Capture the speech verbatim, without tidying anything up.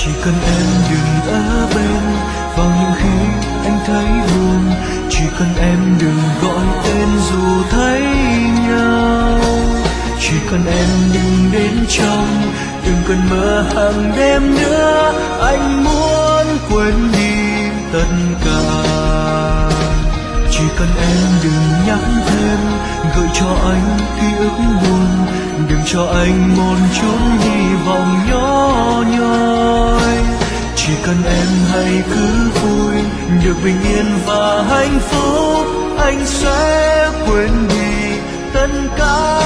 Chỉ cần em đừng ở bên vào những khi anh thấy buồn, chỉ cần em đừng gọi tên dù thấy nhau. Chỉ cần em đừng đến trong từng cơn mơ hàng đêm nữa, anh muốn quên đi tất cả. Chỉ cần em đừng nhắc thêm, gợi cho anh ký ức buồn, đừng cho anh một chút hy vọng nhỏ nhoi. Chỉ cần em hãy cứ vui, được bình yên và hạnh phúc, anh sẽ quên đi tất cả.